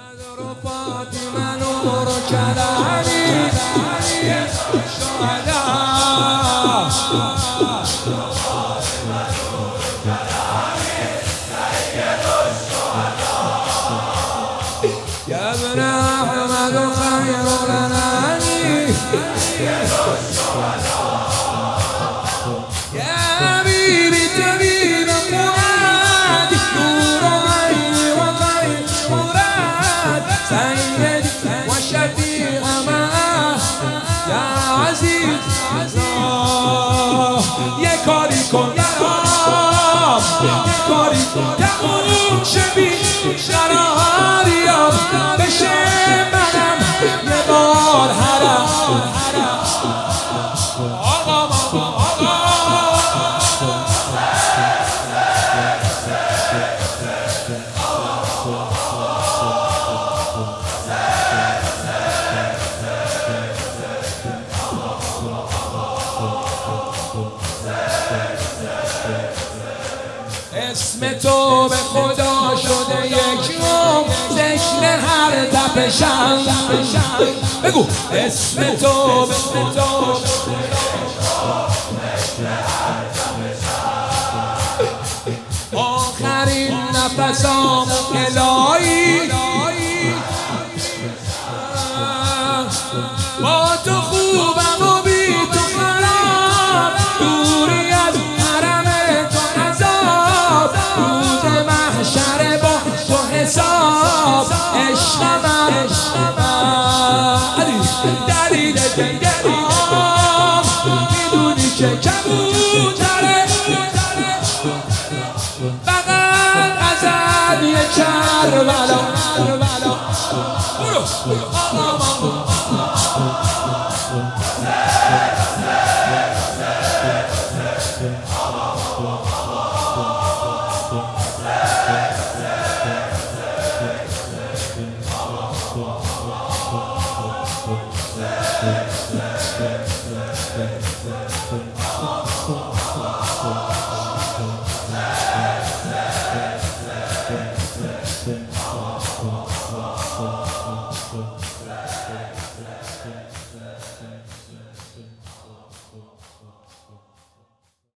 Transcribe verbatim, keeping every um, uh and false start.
رو فاطمه نور و کلامی شهدا يا ابن أحمد خير الأنام يا حبيبي طبيب فؤادي نور عيني وخير مراد سيدي وشفيع معاه يا عزيز يا کاری کن برام یه کاری کن که اون شبیه قراری بشه منم یه بار حرم آقا آقا اسم تو به خدا شده یک روم ذکر هر تپشم بگو اسم تو به خدا آخرین نفسام الهی با تو خوبم و بی تو خراب دوری از حرم تو عذاب روز محشر با تو حساب عشقم دلیل دیگه آم میدونی که کبوتره فقط ازد یه کربلا برو Thank you.